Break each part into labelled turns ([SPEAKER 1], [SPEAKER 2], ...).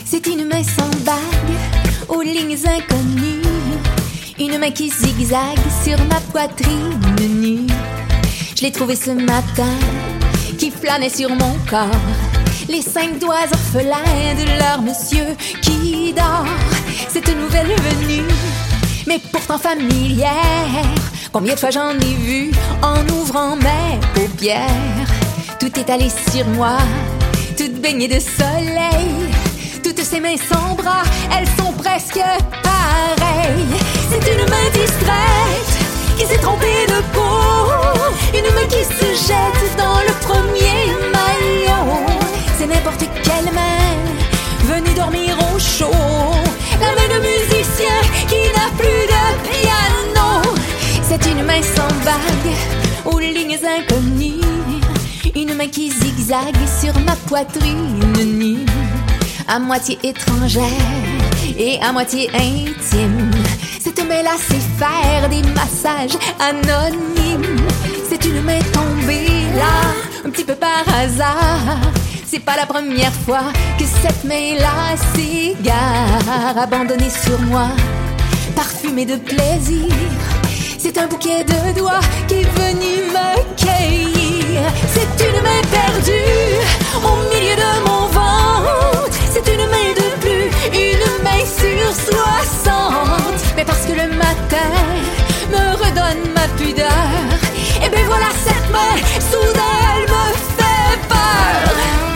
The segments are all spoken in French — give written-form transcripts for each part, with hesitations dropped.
[SPEAKER 1] C'est une main sans bague, aux lignes inconnues. Une main qui zigzague sur ma poitrine nue. Je l'ai trouvée ce matin, qui flânait sur mon corps. Les 5 doigts orphelins de leur monsieur qui dort. Cette nouvelle venue, mais pourtant familière. Combien de fois j'en ai vu en ouvrant mes paupières. Tout est allé sur moi, toute baignée de soleil. Toutes ces mains sans bras, elles sont presque pareilles. C'est une main distraite qui s'est trompée de peau. Une main qui se jette dans le premier maillot. C'est n'importe quelle main venue dormir au chaud. La main de musicien qui n'a plus de piano. C'est une main sans bague, aux lignes inconnues. Une main qui zigzague sur ma poitrine nue. À moitié étrangère et à moitié intime. Cette main-là sait faire des massages anonymes. C'est une main tombée là, un petit peu par hasard. C'est pas la première fois que cette main-là s'égare. Abandonnée sur moi, parfumée de plaisir. C'est un bouquet de doigts qui est venu me cueillir. C'est une main perdue au milieu de mon ventre. C'est une main de plus, une main sur 60. Mais parce que le matin me redonne ma pudeur, et ben voilà cette main, soudain elle me fait peur.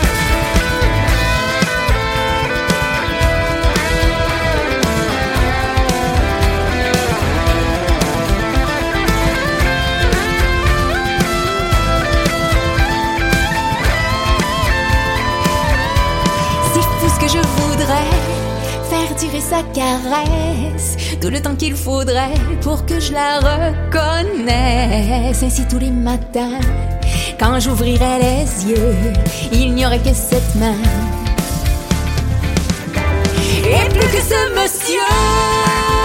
[SPEAKER 1] Je voudrais faire durer sa caresse tout le temps qu'il faudrait pour que je la reconnaisse. Ainsi tous les matins, quand j'ouvrirais les yeux, il n'y aurait que cette main et plus que ce monsieur.